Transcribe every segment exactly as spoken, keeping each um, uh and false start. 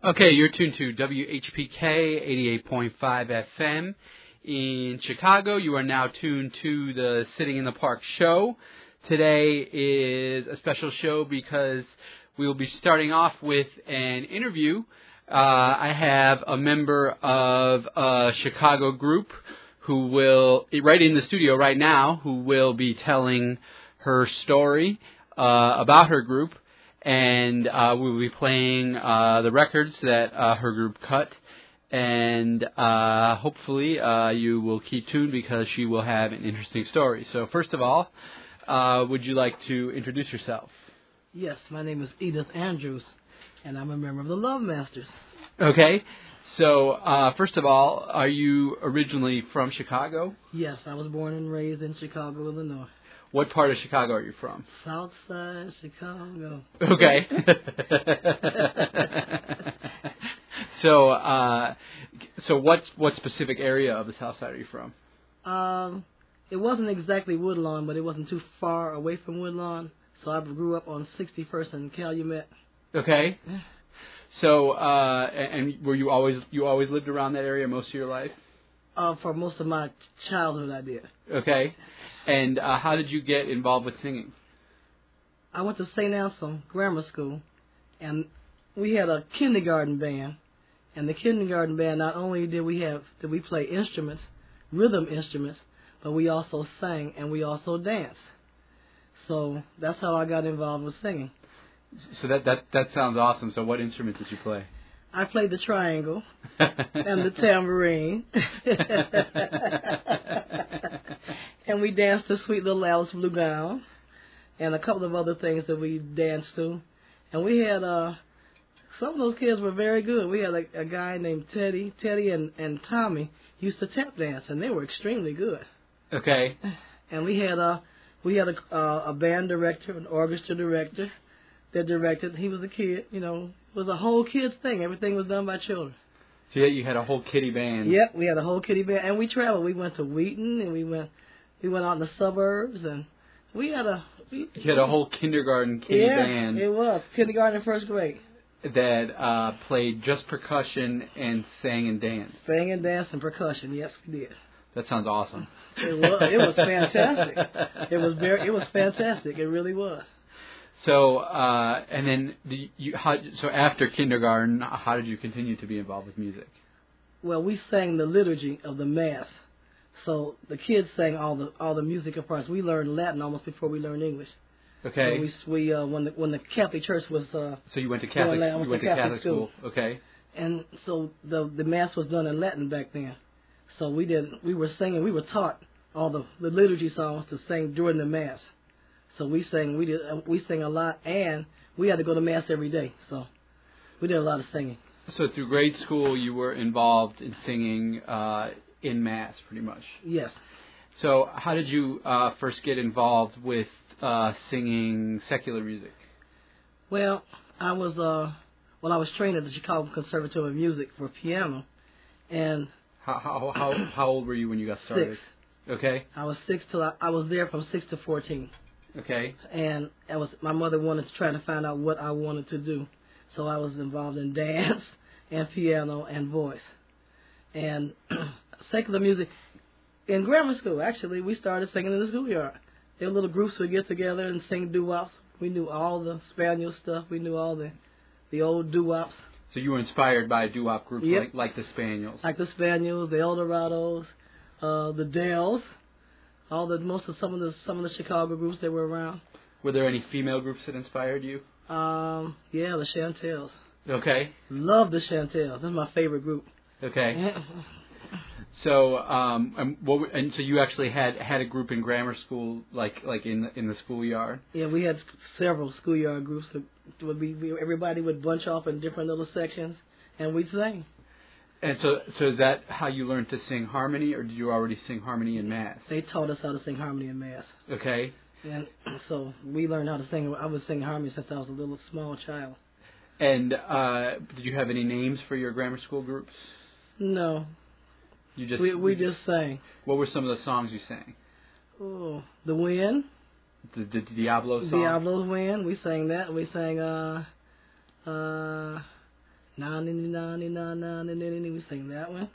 Okay, you're tuned to W H P K eighty-eight point five F M in Chicago. You are now tuned to the Sitting in the Park show. Today is a special show because we will be starting off with an interview. Uh, I have a member of a Chicago group who will, right in the studio right now, who will be telling her story uh, about her group. And uh, we will be playing uh, the records that uh, her group cut. And uh, hopefully uh, you will keep tuned because she will have an interesting story. So first of all, uh, would you like to introduce yourself? Yes, my name is Edith Andrews, and I'm a member of the Love Masters. Okay. So uh, first of all, are you originally from Chicago? Yes, I was born and raised in Chicago, Illinois. What part of Chicago are you from? South Side Chicago. Okay. so, uh, so what what specific area of the South Side are you from? Um, it wasn't exactly Woodlawn, but it wasn't too far away from Woodlawn. So I grew up on sixty-first and Calumet. Okay. So, uh, and were you always you always lived around that area most of your life? Uh, for most of my childhood, I did. Okay. And uh, how did you get involved with singing? I went to Saint Anselm Grammar School, and we had a kindergarten band. And the kindergarten band, not only did we have did we play instruments, rhythm instruments, but we also sang and we also danced. So that's how I got involved with singing. So that that that sounds awesome. So what instrument did you play? I played the triangle and the tambourine. And we danced to Sweet Little Alice Blue Gown and a couple of other things that we danced to. And we had, uh, some of those kids were very good. We had a, a guy named Teddy. Teddy and, and Tommy used to tap dance, and they were extremely good. Okay. And we had a, we had a, uh, a band director, an orchestra director that directed. He was a kid, you know. It was a whole kids thing. Everything was done by children. So yeah, you had a whole kiddie band. Yep, we had a whole kiddie band, and we traveled. We went to Wheaton, and we went, we went out in the suburbs, and we had a. We, you had a whole kindergarten kiddie yeah, band. It was kindergarten and first grade. That uh, played just percussion and sang and danced. Sang and danced and percussion. Yes, we did. That sounds awesome. It was. It was fantastic. It was very. It was fantastic. It really was. So, uh, and then the, you, how, so after kindergarten, how did you continue to be involved with music? Well, we sang the liturgy of the Mass. So the kids sang all the all the musical parts. We learned Latin almost before we learned English. Okay. So we, we uh, when the when the Catholic Church was. Uh, so you went to Catholic. Latin, you went to Catholic, Catholic school. school. Okay. And so the the Mass was done in Latin back then. So we did. We were singing. We were taught all the, the liturgy songs to sing during the Mass. So we sang, we did, we sang a lot, and we had to go to Mass every day. So we did a lot of singing. So through grade school, you were involved in singing uh, in Mass, pretty much. Yes. So how did you uh, first get involved with uh, singing secular music? Well, I was uh, well, I was trained at the Chicago Conservatory of Music for piano, and how how how, how old were you when you got started? Six. Okay. I was six till I, I was there from six to fourteen. Okay. And I was my mother wanted to try to find out what I wanted to do, so I was involved in dance and piano and voice. And secular music in grammar school, actually, we started singing in the schoolyard. There were little groups would get together and sing doo-wops. We knew all the spaniel stuff. We knew all the the old doo-wops. So you were inspired by doo-wop groups yep. like like the Spaniels, like the Spaniels, the Eldorados, uh, the Dells. All the most of some of the some of the Chicago groups that were around. Were there any female groups that inspired you? Um, yeah, the Chantels. Okay. Love the Chantels. That's my favorite group. Okay. so, um, and, what, and so you actually had, had a group in grammar school, like like in the, in the schoolyard. Yeah, we had several schoolyard groups that would be everybody would bunch off in different little sections, and we'd sing. And so, so is that how you learned to sing harmony, or did you already sing harmony in Mass? They taught us how to sing harmony in Mass. Okay. And so we learned how to sing. I was singing harmony since I was a little small child. And uh, did you have any names for your grammar school groups? No. You just we we just sang. What were some of the songs you sang? Oh, The Wind. The, the Diablo song. Diablo's Wind. We sang that. We sang uh uh. Na ni ni na ni na na ni ni ni. We sang that one.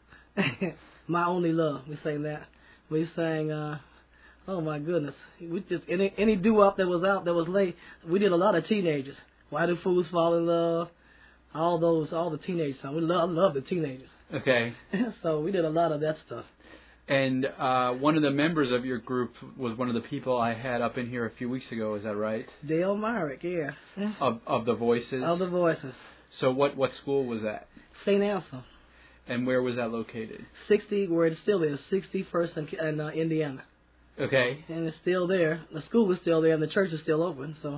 My Only Love. We sang that. We sang. Uh, oh my goodness. We just any any doo-wop that was out that was late. We did a lot of teenagers. Why Do Fools Fall in Love? All those, all the teenage songs. We love, love the teenagers. Okay. So we did a lot of that stuff. And uh, one of the members of your group was one of the people I had up in here a few weeks ago. Is that right? Dale Myrick, yeah. Of of the Voices. Of the Voices. So what what school was that? Saint Anselm. And where was that located? Sixty, where it still is, sixty-first in, in uh, Indiana. Okay. And it's still there. The school is still there, and the church is still open. So.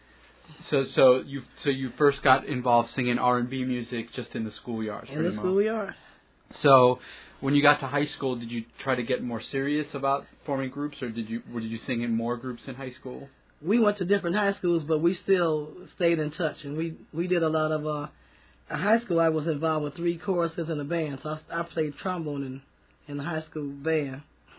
So so you so you first got involved singing R and B music just in the schoolyards. In the much. schoolyard. So when you got to high school, did you try to get more serious about forming groups, or did you or did you sing in more groups in high school? We went to different high schools, but we still stayed in touch, and we we did a lot of. Uh, in high school, I was involved with three choruses in a band, so I, I played trombone in in the high school band,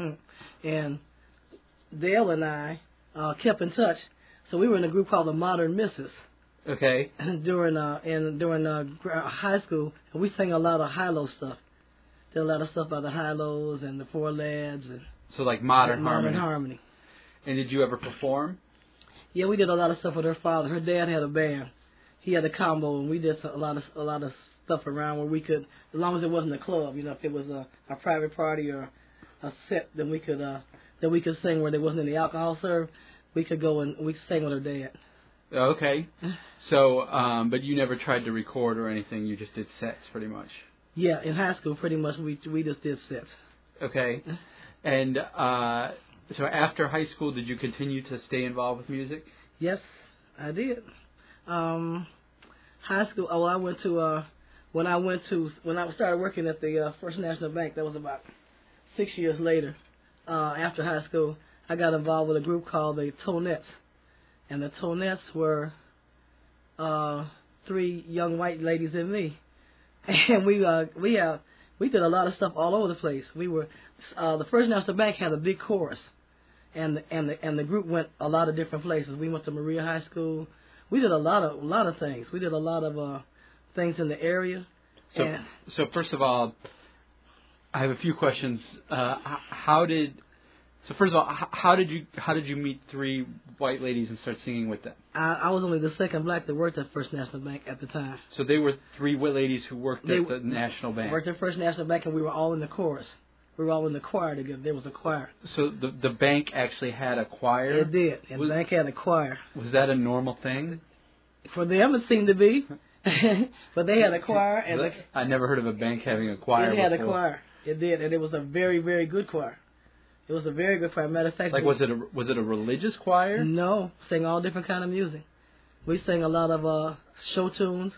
and Dale and I uh, kept in touch. So we were in a group called the Modern Misses. Okay. During uh in during uh high school, and we sang a lot of high-low stuff. Did a lot of stuff by the High-Lows and the Four Lads and. So like modern, modern harmony. harmony. And did you ever perform? Yeah, we did a lot of stuff with her father. Her dad had a band. He had a combo, and we did a lot of a lot of stuff around where we could, as long as it wasn't a club, you know, if it was a, a private party or a set, then we could uh then we could sing where there wasn't any alcohol served. We could go and we sang with her dad. Okay. So, um, but you never tried to record or anything. You just did sets, pretty much. Yeah, in high school, pretty much we we just did sets. Okay. And uh, so after high school, did you continue to stay involved with music? Yes, I did. Um, high school. Oh, I went to uh, when I went to when I started working at the uh, First National Bank. That was about six years later. Uh, after high school, I got involved with a group called the Tonettes, and the Tonettes were uh, three young white ladies and me, and we uh, we uh, we did a lot of stuff all over the place. We were uh, the First National Bank had a big chorus, and the, and the and the group went a lot of different places. We went to Maria High School. We did a lot of a lot of things. We did a lot of uh, things in the area. So, and so first of all, I have a few questions. Uh, how did So first of all, how did you how did you meet three white ladies and start singing with them? I, I was only the second black that worked at First National Bank at the time. So they were three white ladies who worked They at the National Bank. Worked at First National Bank, and we were all in the chorus. We were all in the choir together. There was a choir. So the the bank actually had a choir? It did. And was, the bank had a choir. Was that a normal thing? For them, it seemed to be. But they had a choir. And the, I never heard of a bank having a choir It had before. a choir. It did, and it was a very, very good choir. It was a very good choir. Matter of fact, like was it a was it a religious choir? No, sang all different kind of music. We sang a lot of uh, show tunes.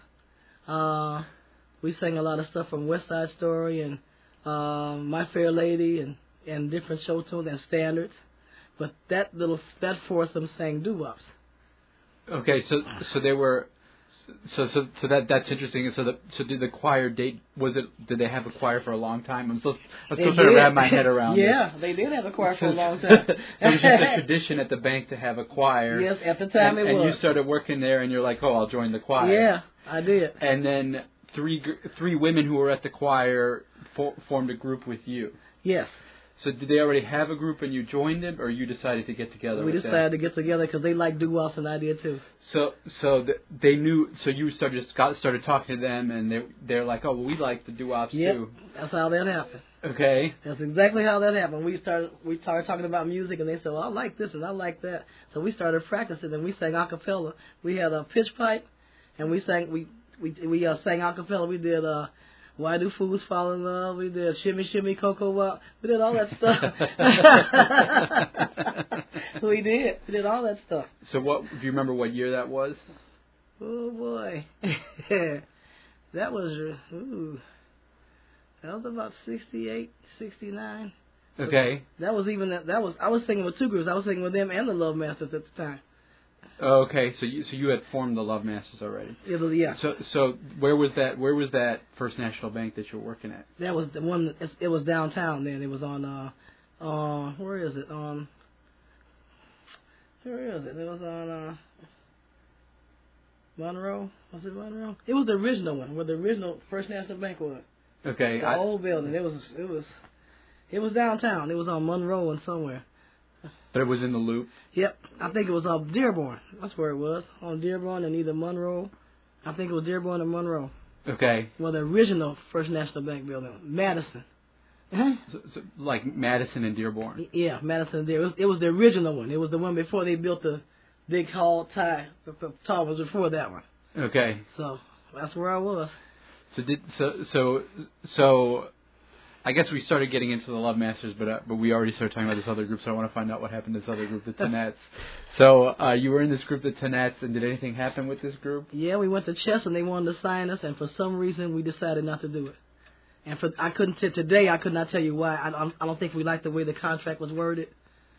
Uh, we sang a lot of stuff from West Side Story and uh, My Fair Lady and, and different show tunes and standards. But that little that foursome sang doo-wops. Okay, so so they were. So so so that that's interesting. So the so did the choir date? Was it? Did they have a choir for a long time? I'm still I'm still They trying did. to wrap my head around. Yeah, it. they did have a choir for a long time. So it's just a tradition at the bank to have a choir. Yes, at the time and, it and was. you started working there, and you're like, oh, I'll join the choir. Yeah, I did. And then three gr- three women who were at the choir for, formed a group with you. Yes. So did they already have a group and you joined them, or you decided to get together? We with decided them? to get together because they liked doo-wops and I did too. So, so th- they knew. So you started just got started talking to them, and they they're like, "Oh, well, we like the doo-wops Yep, too." that's how that happened. Okay. That's exactly how that happened. We started we started talking about music, and they said, "Well, I like this and I like that." So we started practicing, and we sang a cappella. We had a pitch pipe, and we sang we we we uh, sang a cappella. We did uh, "Why Do Fools Fall in Love?" We did "Shimmy Shimmy Cocoa Wop." We did all that stuff. we did. We did all that stuff. So what? Do you remember what year that was? Oh boy, that was ooh, that was about sixty-eight, sixty-nine. Okay. That was even that was I was singing with two groups. I was singing with them and the Love Masters at the time. Okay. So you so you had formed the Love Masters already. It was, yeah. So so where was that? Where was that First National Bank that you were working at? That was the one. It, it was downtown. Then it was on. Uh, uh, where is it? On. Where is it? It was on. Uh, Monroe. Was it Monroe? It was the original one, where the original First National Bank was. Okay. The I, old building. It was. It was. It was downtown. It was on Monroe and somewhere. but it was in the Loop. Yep. I think it was on Dearborn. That's where it was. On Dearborn and either Monroe. I think it was Dearborn or Monroe. Okay. Well, the original First National Bank building, Madison. Uh-huh. So, so, like Madison and Dearborn. Yeah, Madison and Dearborn. It was, it was the original one. It was the one before they built the big hall tie. The, the tall was before that one. Okay. So that's where I was. So did so so so. I guess we started getting into the Love Masters, but uh, but we already started talking about this other group, so I want to find out what happened to this other group, the Tonettes. So uh, you were in this group, the Tonettes, and did anything happen with this group? Yeah, we went to chess and they wanted to sign us, and for some reason we decided not to do it. And for I couldn't t- today I could not tell you why. I don't, I don't think we liked the way the contract was worded,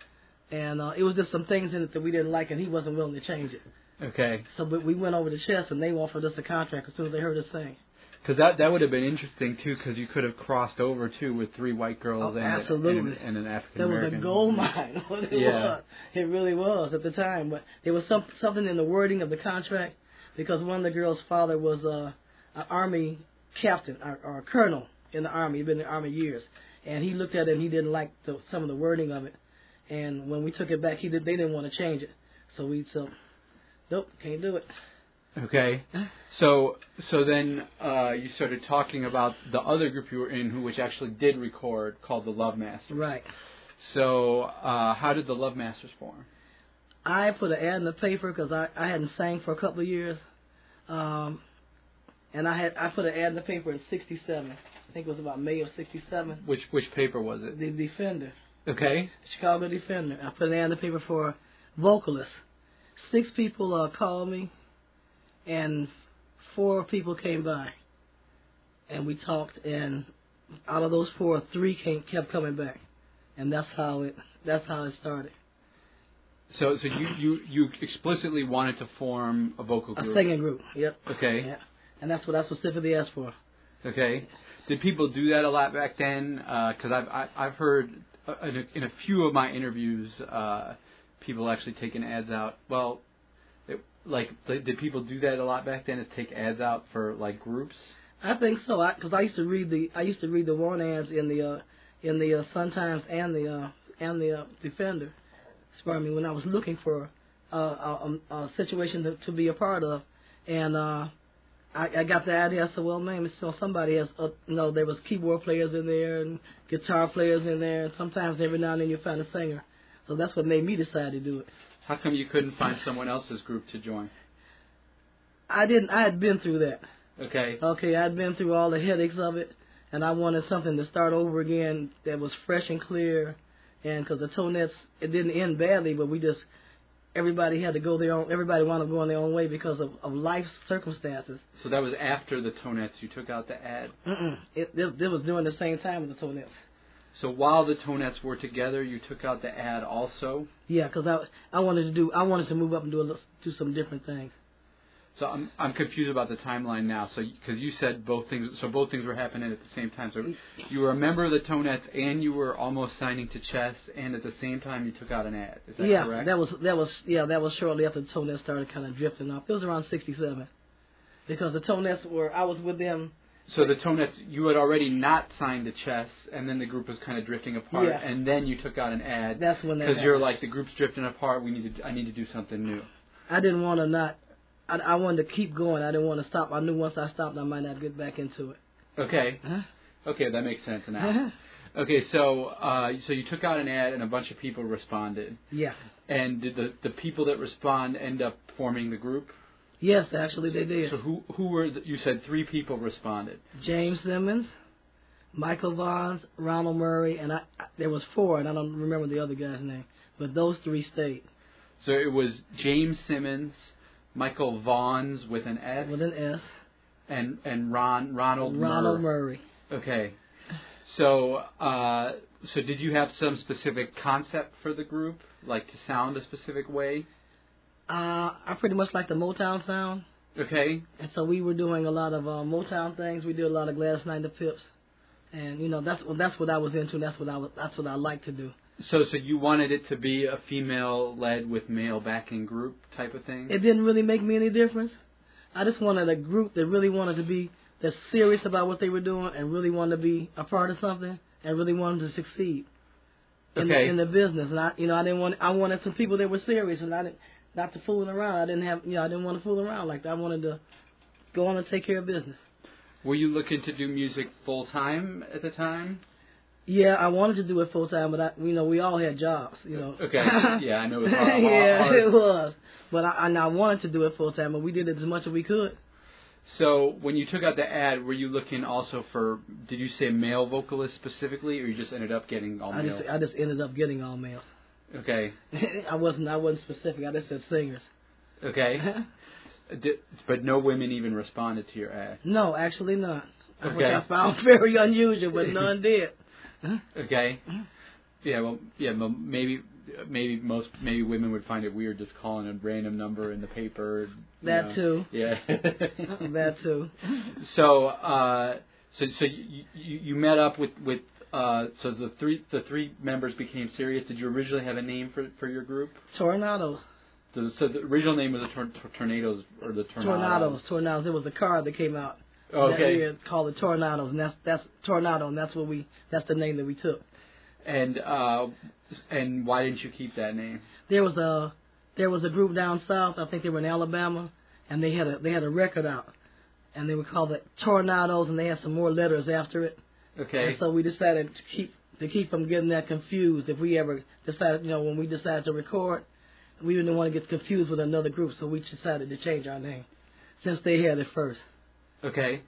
and uh, it was just some things in it that we didn't like, and he wasn't willing to change it. Okay. So but we went over to chess and they offered us a contract as soon as they heard us sing. Because that that would have been interesting too, because you could have crossed over too with three white girls Oh, and, absolutely. and, and an African That was American. a gold mine. What it Yeah. was. It really was at the time. But there was some something in the wording of the contract, because one of the girls' father was uh, an army captain or, or a colonel in the army. He'd been in the army years, and he looked at it and he didn't like the, some of the wording of it. And when we took it back, he did. They didn't want to change it, so we said, "Nope, can't do it." Okay. So so then uh, you started talking about the other group you were in, who which actually did record, called the Love Masters. Right. So uh, how did the Love Masters form? I put an ad in the paper because I, I hadn't sang for a couple of years, um, and I had I put an ad in the paper in sixty-seven. I think it was about May of sixty-seven. Which which paper was it? The Defender, Okay. Chicago Defender. I put an ad in the paper for vocalists. Six people uh, called me, and four people came by, and we talked. And out of those four, three came, kept coming back, and that's how it that's how it started. So so you, you, you explicitly wanted to form a vocal A group. singing group. Yep. Okay. Yeah. And that's what I specifically asked for. Okay. Did people do that a lot back then? Because I've I, I've heard uh, in, a, in a few of my interviews, uh, people actually taking ads out. Well, it, like did people do that a lot back then? Is take ads out for like groups? I think so. Because I, I used to read the I used to read the warrant ads in the uh, in the uh, Sun-Times and the uh, and the uh, Defender. Pardon me, when I was looking for uh, a, a, a situation to, to be a part of, and uh, I, I got the idea. I said, "Well, man, so somebody has, uh, you know, there was keyboard players in there and guitar players in there, and sometimes every now and then you find a singer." So that's what made me decide to do it. How come you couldn't find someone else's group to join? I didn't. I had been through that. Okay. Okay, I'd been through all the headaches of it, and I wanted something to start over again that was fresh and clear. And because the Tonettes, it didn't end badly, but we just, everybody had to go their own, everybody wanted to go on their own way because of, of life circumstances. So that was after the Tonettes. You took out the ad. Mm-mm. It, it, it was during the same time as the Tonettes. So while the Tonettes were together, you took out the ad also. Yeah, because I I wanted to do I wanted to move up and do a, little- do some different things. So I'm I'm confused about the timeline now. So because you said both things, so both things were happening at the same time. So you were a member of the Tonettes, and you were almost signing to Chess, and at the same time you took out an ad. Is that yeah, correct? that was that was yeah that was shortly after the Tonettes started kind of drifting off. It was around sixty-seven, because the Tonettes were I was with them. So the Tonettes, you had already not signed to Chess, and then the group was kind of drifting apart, Yeah. and then you took out an ad. That's when that because you're happened. like, the group's drifting apart. We need to. I need to do something new. I didn't want to not. I, I wanted to keep going. I didn't want to stop. I knew once I stopped, I might not get back into it. Okay. Huh? Okay, that makes sense now. Okay, so uh, so you took out an ad, and a bunch of people responded. Yeah. And did the the people that respond end up forming the group? Yes, actually they did. So who who were the, you said three people responded? James Simmons, Michael Vaughns, Ronald Murray, and I, I. There was four, and I don't remember the other guy's name, but those three stayed. So it was James Simmons, Michael Vaughns with an S, With an S. and and Ron Ronald Ronald Murray. Murray. Okay. So uh, so did you have some specific concept for the group, like to sound a specific way? Uh, I pretty much like the Motown sound, Okay. and so we were doing a lot of uh, Motown things. We did a lot of Gladys Knight and the Pips, and you know that's that's what I was into. And that's what I was. That's what I like to do. So so you wanted it to be a female-led with male backing group type of thing? It didn't really make me any difference. I just wanted a group that really wanted to be that's serious about what they were doing and really wanted to be a part of something and really wanted to succeed in, okay. the, in the business. And I, you know, I didn't want. I wanted some people that were serious, and I didn't not to fooling around. I didn't have, you know, I didn't want to fool around like that. I wanted to go on and take care of business. Were you looking to do music full time at the time? Yeah, I wanted to do it full time, but I, you know, we all had jobs, you know. Okay. Yeah, I know it was hard. yeah, hard. it was. But I, and I wanted to do it full time, but we did it as much as we could. So when you took out the ad, were you looking also for, did you say male vocalists specifically, or you just ended up getting all I male? just I just ended up getting all male. Okay. I wasn't I wasn't specific. I just said singers. Okay. Did, but no women even responded to your ad? No, actually not. Okay. Which I found very unusual, but none did. Okay. Yeah, well, yeah, well, maybe, maybe most, maybe women would find it weird just calling a random number in the paper. That know. too. Yeah. That too. So, uh, so, so you, you, you met up with, with, uh, so the three, the three members became serious. Did you originally have a name for, for your group? Tornadoes. So, so the original name was the tor- Tornadoes, or the Tornadoes. Tornadoes. Tornadoes. It was the card that came out. Okay. That year called the Tornadoes, and that's that's Tornado, and that's what we that's the name that we took. And uh, and why didn't you keep that name? There was a there was a group down south. I think they were in Alabama, and they had a they had a record out, and they were called the Tornadoes, and they had some more letters after it. Okay. And so we decided to keep to keep from getting that confused. If we ever decided, you know, when we decided to record, we didn't want to get confused with another group, so we decided to change our name since they had it first. Okay.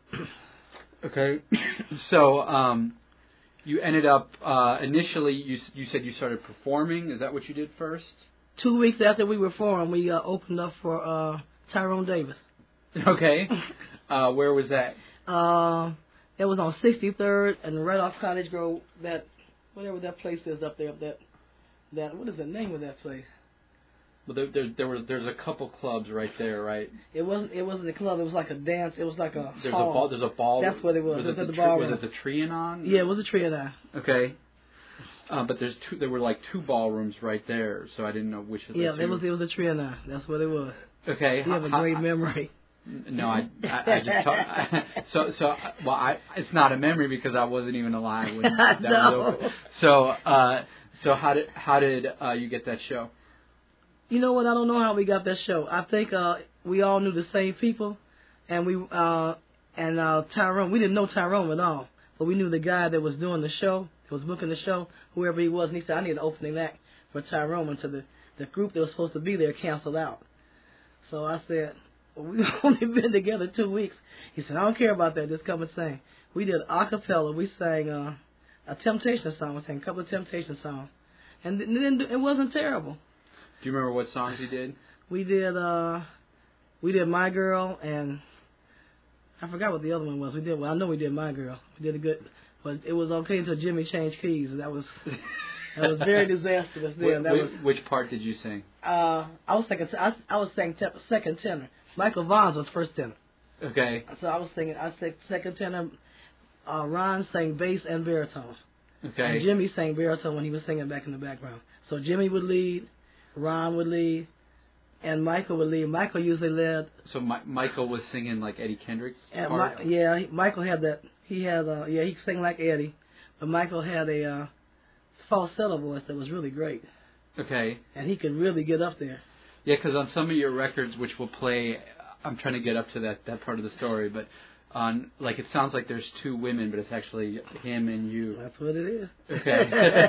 Okay. So, um, you ended up uh, initially. You you said you started performing. Is that what you did first? Two weeks after we were formed, we uh, opened up for uh, Tyrone Davis. Okay. Uh, where was that? Uh, it was on sixty-third and right off Cottage Grove. That whatever that place is up there. That that what is the name of that place? Well, there, there, there was there's a couple clubs right there, right? It wasn't it wasn't a club. It was like a dance. It was like a There's hall. a ball. There's a ball. That's what it was. Was It it, was the at the tri- ballroom. Was it the Trianon? Yeah, it was a Trianon. Okay. Uh, but there's two. There were like two ballrooms right there, so I didn't know which of the Yeah, two. it was it was a Trianon. That's what it was. Okay. You have a how- great how- memory. No, I, I, I just talk, so so well. I it's not a memory because I wasn't even alive when that No. was over. So uh, so how did how did uh, you get that show? You know what? I don't know how we got that show. I think uh, we all knew the same people, and we uh, and uh, Tyrone. We didn't know Tyrone at all, but we knew the guy that was doing the show, that was booking the show, whoever he was. And he said, "I need an opening act for Tyrone." Until the the group that was supposed to be there canceled out. So I said, well, "We've only been together two weeks." He said, "I don't care about that. Just come and sing." We did a cappella. We sang uh, a Temptation song. We sang a couple of Temptation songs, and then it wasn't terrible. Do you remember what songs you did? We did uh we did My Girl, and I forgot what the other one was. We did well I know we did My Girl. We did a good, but it was okay until Jimmy changed keys. That was that was very disastrous then. That which, was which part did you sing? uh I was second I, I was saying te- second tenor. Michael Vaughn was first tenor. Okay. So I was singing I sang second tenor. Uh Ron sang bass and baritone. Okay. And Jimmy sang baritone when he was singing back in the background. So Jimmy would lead, Ron would lead, and Michael would lead. Michael usually led. So Mi- Michael was singing like Eddie Kendrick's And part? Mi- yeah, he, Michael had that. He had, uh, yeah, he sang like Eddie, but Michael had a uh, falsetto voice that was really great, Okay. and he could really get up there. Yeah, because on some of your records, which we'll play, I'm trying to get up to that, that part of the story, but on like it sounds like there's two women, but it's actually him and you. That's what it is. Okay.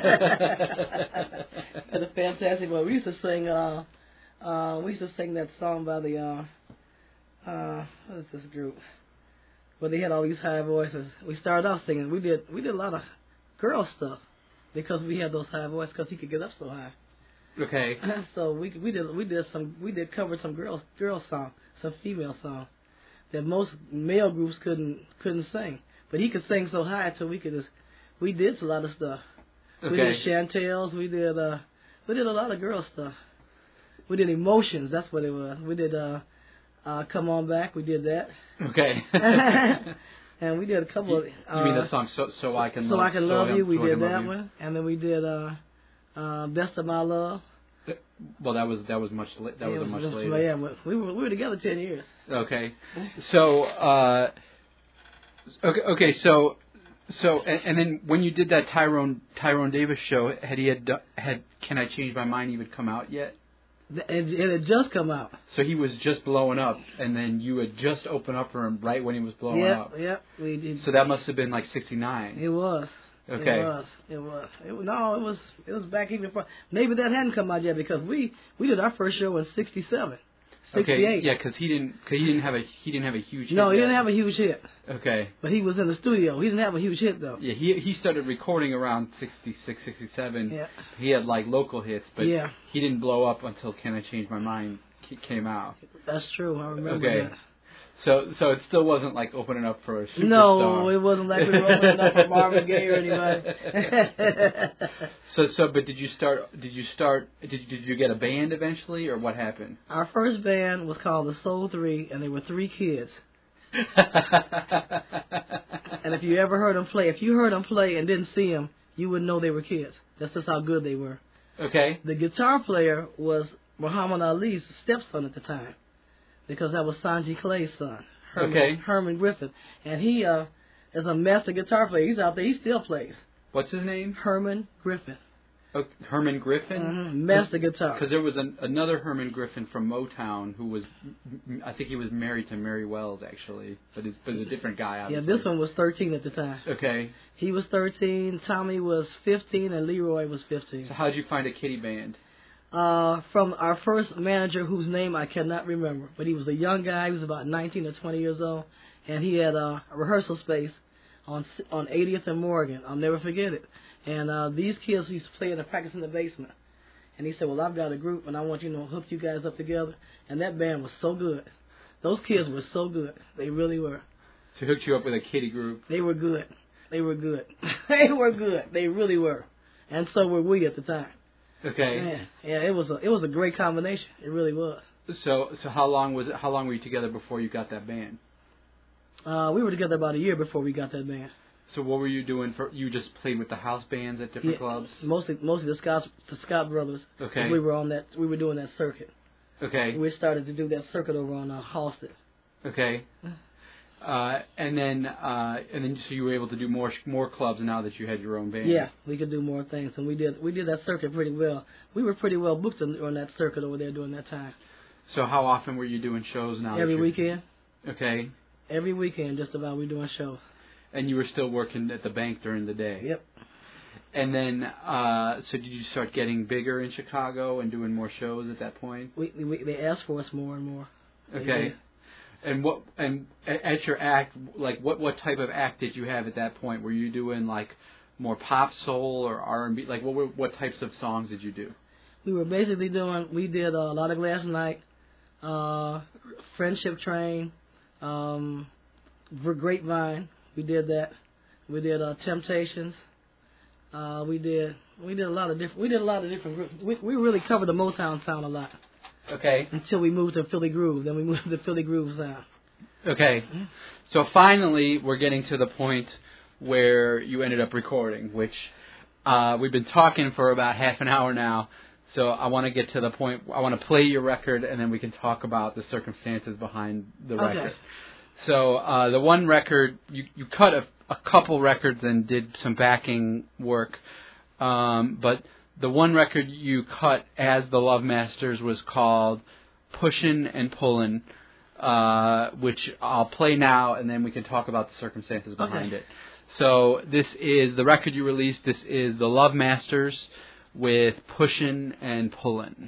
It's a fantastic one. We used to sing. Uh, uh, we used to sing that song by the. Uh, uh, what is this group? Where they had all these high voices. We started off singing. We did. We did a lot of girl stuff because we had those high voices because he could get up so high. Okay. So we we did we did some we did cover some girl girl songs, some female songs that most male groups couldn't couldn't sing. But he could sing so high till we could just we did a lot of stuff. Okay. We did Chantels, we did uh we did a lot of girl stuff. We did Emotions, that's what it was. We did uh uh Come On Back, we did that. Okay. And we did a couple of uh, you mean the song So So I Can So Love I Can Love so You, we so I did Can Love that You. one. And then we did uh uh Best of My Love. Well, that was that was much la- that yeah, was a it much just- later. well, yeah, we were we were together ten years. Okay, so uh, okay, okay, so so and, and then when you did that Tyrone Tyrone Davis show, had he had do- had Can I Change My Mind even come out yet? It, it had just come out. So he was just blowing up, and then you had just opened up for him right when he was blowing Yep, up. yep. We did. So that must have been like sixty-nine. It was. Okay. It was. It was. It, was- no, it was. It was back even. Before. Maybe that hadn't come out yet because we we did our first show in sixty-seven, sixty-eight. Okay, yeah, because he didn't cause he didn't have a he didn't have a huge hit No, he yet. didn't have a huge hit. Okay. But he was in the studio. He didn't have a huge hit though. Yeah, he he started recording around sixty-six, sixty-seven. Yeah. He had like local hits, but Yeah. he didn't blow up until Can I Change My Mind ca- came out. That's true. I remember Okay. that. So so it still wasn't like opening up for a superstar. No, it wasn't like we were opening up for Marvin Gaye or anybody. so so but did you start did you start did did you get a band eventually or what happened? Our first band was called the Soul Three, and they were three kids. And if you ever heard them play, if you heard them play and didn't see them, you would know they were kids. That's just how good they were. Okay. The guitar player was Muhammad Ali's stepson at the time, because that was Sanjay Clay's son, Herman, Okay. Herman Griffin. And he uh, is a master guitar player. He's out there. He still plays. What's his name? Herman Griffin. Oh, Herman Griffin? Mm-hmm. Master guitar. Because there was an, another Herman Griffin from Motown who was, I think he was married to Mary Wells, actually. But he's, but he's a different guy, Yeah, obviously. this one was thirteen at the time. Okay. He was thirteen, Tommy was fifteen, and Leroy was fifteen. So how did you find a kiddie band? Uh, from our first manager, whose name I cannot remember, but he was a young guy. He was about nineteen or twenty years old, and he had uh, a rehearsal space on on eightieth and Morgan. I'll never forget it. And uh, these kids used to play in the practice in the basement. And he said, well, I've got a group, and I want you to hook you guys up together. And that band was so good. Those kids were so good. They really were. So he hooked you up with a kiddie group. They were good. They were good. They were good. They really were. And so were we at the time. Okay. Yeah, yeah. It was a it was a great combination. It really was. So so how long was it? How long were you together before you got that band? Uh, we were together about a year before we got that band. So what were you doing for? You just played with the house bands at different Yeah, clubs. Mostly, mostly the Scott, the Scott brothers. Okay. We were on that. We were doing that circuit. Okay. We started to do that circuit over on uh, Halsted. Okay. Uh, and then uh, and then so you were able to do more more clubs now that you had your own band. Yeah, we could do more things, and we did. We did that circuit pretty well. We were pretty well booked on, on that circuit over there during that time. So how often were you doing shows now? that Every you're- weekend. Okay. Every weekend, just about, we doing shows. And you were still working at the bank during the day. Yep. And then, uh, so did you start getting bigger in Chicago and doing more shows at that point? We, we they asked for us more and more. They Okay. did. And what and a- at your act, like what what type of act did you have at that point? Were you doing like more pop, soul, or R and B? Like what were, what types of songs did you do? We were basically doing. We did uh, a lot of Glass Night, uh, Friendship Train, um, Ver- Grapevine. We did that. We did uh, Temptations. Uh, we did we did a lot of different. We did a lot of different groups. We we really covered the Motown sound a lot Okay. until we moved to Philly Groove. Then we moved to the Philly Groove sound. Okay. So finally, we're getting to the point where you ended up recording, which uh, we've been talking for about half an hour now. So I want to get to the point. I want to play your record, and then we can talk about the circumstances behind the Okay. record. So uh, the one record, you, you cut a, a couple records and did some backing work, um, but the one record you cut as the Love Masters was called Pushin' and Pullin', uh, which I'll play now, and then we can talk about the circumstances behind Okay. it. So this is the record you released. This is the Love Masters with Pushin' and Pullin'.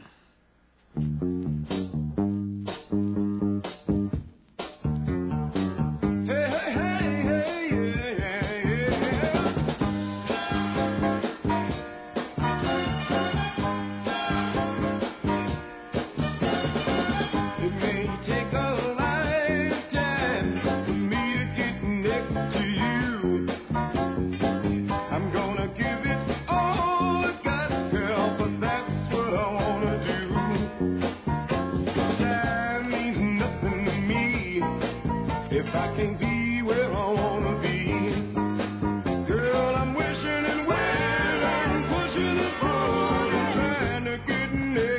Pushing and waiting, I'm pushing and pulling, trying to get next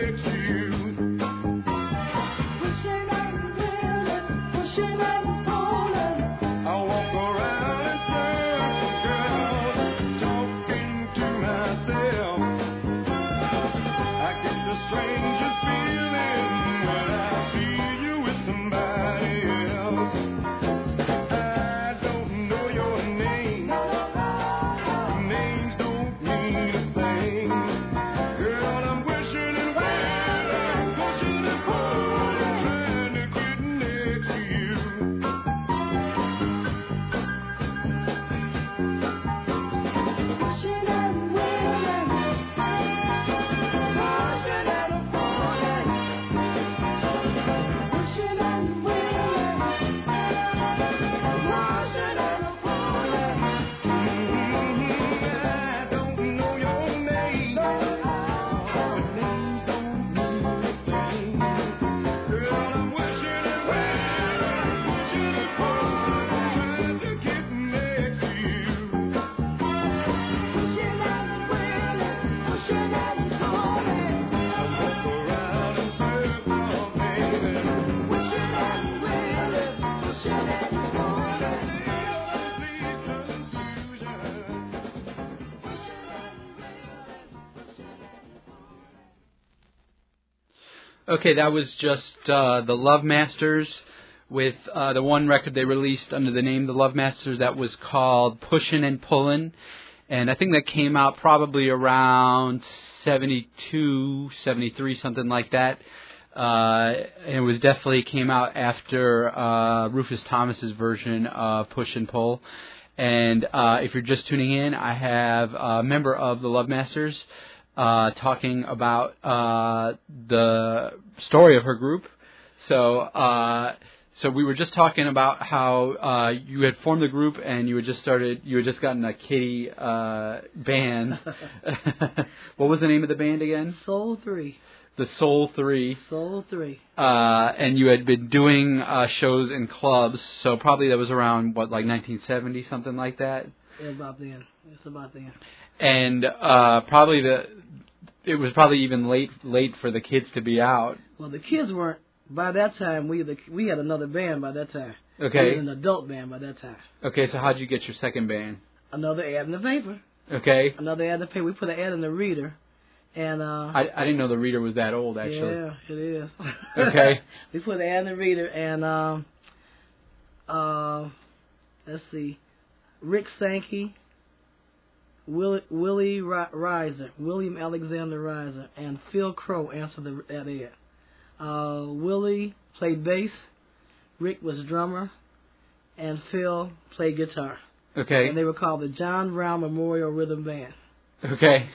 Okay, that was just uh, the Love Masters with uh, the one record they released under the name The Love Masters that was called Pushin' and Pullin'. And I think that came out probably around seventy-two, seventy-three, something like that. Uh, and it was definitely came out after uh, Rufus Thomas's version of Push and Pull. And uh, if you're just tuning in, I have a member of the Love Masters uh, talking about uh, the story of her group. So, uh, so we were just talking about how uh, you had formed the group and you had just started, you had just gotten a kiddie uh, band. What was the name of the band again? Soul Three. The Soul Three. Soul Three. Uh, and you had been doing uh, shows in clubs, so probably that was around, what, like nineteen seventy, something like that? Yeah, about then. It's about then. And uh, probably the, it was probably even late late for the kids to be out. Well, the kids weren't, by that time, we the, we had another band by that time. Okay. We had an adult band by that time. Okay, so how'd you get your second band? Another ad in the paper. Okay. Another ad in the paper. We put an ad in the Reader. And uh, I, I didn't know the Reader was that old, actually. Yeah, it is. Okay. We put an ad in the Reader, and um, uh, let's see, Rick Sankey, Willie, Willie Reiser, William Alexander Reiser, and Phil Crow answered the, that ad. Uh, Willie played bass, Rick was drummer, and Phil played guitar. Okay. And they were called the John Brown Memorial Rhythm Band. Okay.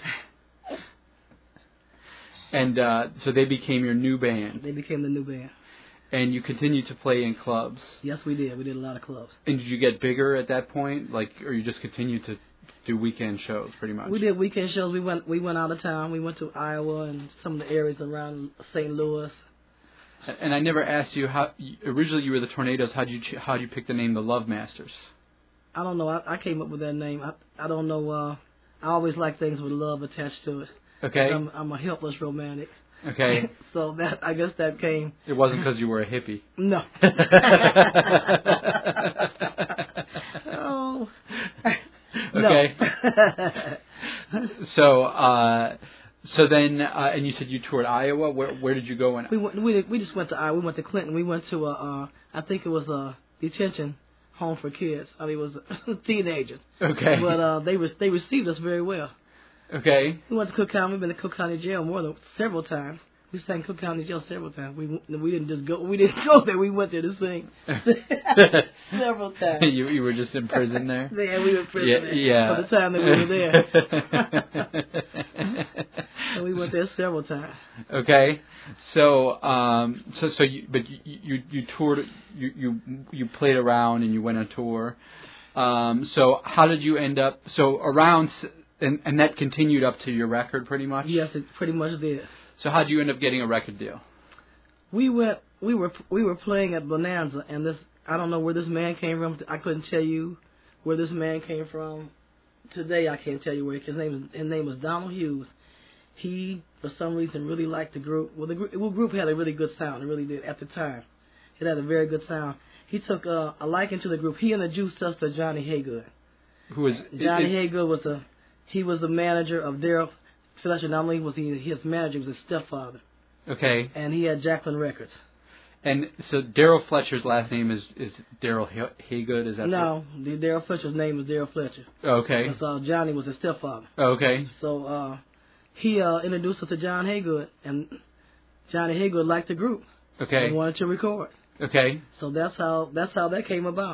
And uh, so they became your new band. They became the new band. And you continued to play in clubs. Yes, we did. We did a lot of clubs. And did you get bigger at that point, like, or you just continued to do weekend shows, pretty much? We did weekend shows. We went we went out of town. We went to Iowa and some of the areas around Saint Louis. And I never asked you how. Originally, you were the Tornadoes. How did you how did you pick the name the Love Masters? I don't know. I, I came up with that name. I I don't know. Uh, I always like things with love attached to it. Okay. I'm, I'm a helpless romantic. Okay. So that I guess that came. It wasn't because you were a hippie. No. Oh. Okay. No. so, uh, so then, uh, and you said you toured Iowa. Where where did you go? In? We went, we did, we just went to Iowa. We went to Clinton. We went to a uh, I think it was a detention home for kids. I mean, it was teenagers. Okay. But uh, they was they received us very well. Okay. We went to Cook County. We've been to Cook County Jail more than several times. We sang Cook County Jail several times. We we didn't just go. We didn't go there. We went there to sing several times. you you were just in prison there. Yeah, we were in prison yeah, there yeah. for the time that we were there. And we went there several times. Okay. So um so so you but you you, you toured you, you you played around and you went on tour. Um so how did you end up so around and and that continued up to your record pretty much? Yes, it pretty much did. So how did you end up getting a record deal? We went. We were. We were playing at Bonanza, and this. I don't know where this man came from. I couldn't tell you where this man came from. Today, I can't tell you where. His name. His name was Donald Hughes. He, for some reason, really liked the group. Well, the group, the group had a really good sound. It really did at the time. It had a very good sound. He took a, a liking to the group. He introduced us to Johnny Haygood. Who was Johnny it, Haygood was a. He was the manager of Daryl Fletcher. Not only was he his manager, he was his stepfather. Okay. And he had Jacqueline Records. And so Daryl Fletcher's last name is is Daryl Haygood. Is that no? The Daryl Fletcher's name is Daryl Fletcher. Okay. Because uh, Johnny was his stepfather. Okay. So uh, he uh, introduced us to John Haygood, and Johnny Haygood liked the group. Okay. And wanted to record. Okay. So that's how that's how that came about.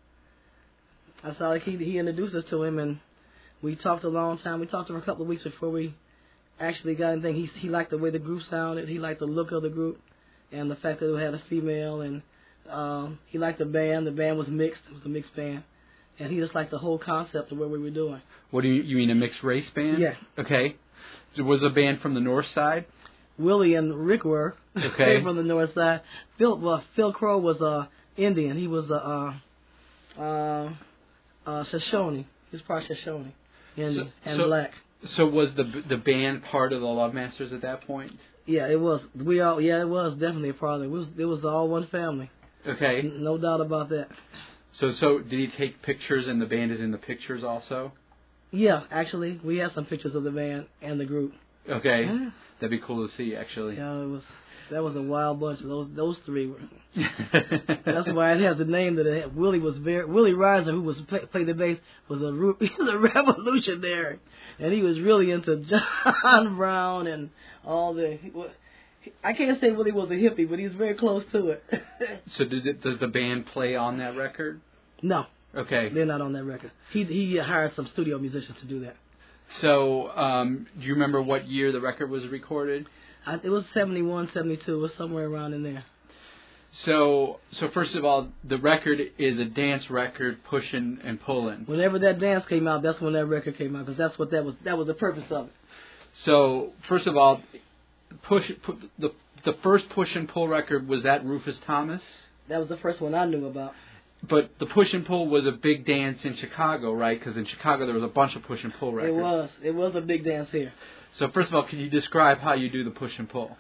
That's how he he introduced us to him, and we talked a long time. We talked for a couple of weeks before we actually got anything. He he liked the way the group sounded. He liked the look of the group, and the fact that it had a female, and um, he liked the band. The band was mixed. It was a mixed band, and he just liked the whole concept of what we were doing. What do you you mean a mixed race band? Yeah. Okay. So was a band from the north side? Willie and Rick were. Okay. From the north side. Phil well Phil Crow was uh Indian. He was a uh, uh, uh, Shoshone. He was part Shoshone, Indian, so, and so, black. So was the the band part of the Love Masters at that point? Yeah, it was. We all. Yeah, it was definitely a part of it. It was. It was all one family. Okay. N- no doubt about that. So so did he take pictures and the band is in the pictures also? Yeah, actually, we have some pictures of the band and the group. Okay. Yeah. That'd be cool to see, actually. Yeah, it was. that was a wild bunch. Those those three were. That's why it has the name that it had. Willie was very Willie Riser, who was play, played the bass, was a he was a revolutionary, and he was really into John Brown and all the. I can't say Willie was a hippie, but he was very close to it. So did it, does the band play on that record? No. Okay. They're not on that record. He he hired some studio musicians to do that. So, um, do you remember what year the record was recorded? I, it was seventy-one, seventy-two, it was somewhere around in there. So, so first of all, the record is a dance record, pushing and pulling. Whenever that dance came out, that's when that record came out, because that's what that was. That was the purpose of it. So, first of all, push pu- the the first push and pull record was that Rufus Thomas. That was the first one I knew about. But the push and pull was a big dance in Chicago, right? Because in Chicago there was a bunch of push and pull records. It was. It was a big dance here. So first of all, can you describe how you do the push and pull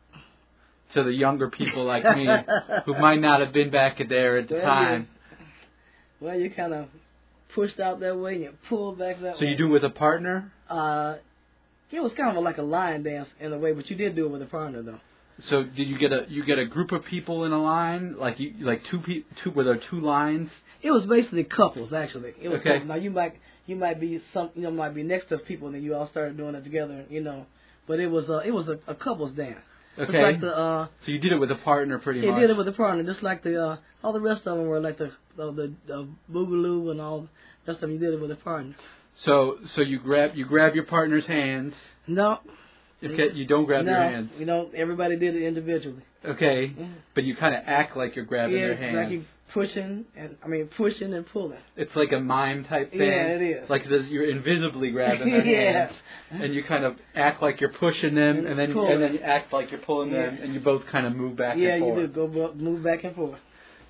to the younger people like me who might not have been back there at the well, time? You, well, you kind of pushed out that way and you pulled back that so way. So you do it with a partner? Uh, it was kind of like a line dance in a way, but you did do it with a partner though. So did you get a you get a group of people in a line, like you like two pe- two were there two lines? It was basically couples actually. It was okay. Couples. Now you might you might be some you know might be next to people and then you all started doing it together, you know. But it was uh, it was a, a couples dance. Okay. It was like the, uh, so you did it with a partner, pretty it much. did it with a partner, just like the uh, all the rest of them were like the the, the, the boogaloo and all the rest of them. You did it with a partner. So so you grab you grab your partner's hands. No. Okay, you don't grab no, their hands. You know, everybody did it individually. Okay, yeah. But you kind of act like you're grabbing yeah, their hands. like you pushing and I mean pushing and pulling. It's like a mime type thing. Yeah, it is. Like this, you're invisibly grabbing their yeah. hands, and you kind of act like you're pushing them, and, and then pull. and then you act like you're pulling yeah. them, and you both kind of move back yeah, and forth. Yeah, you do go move back and forth.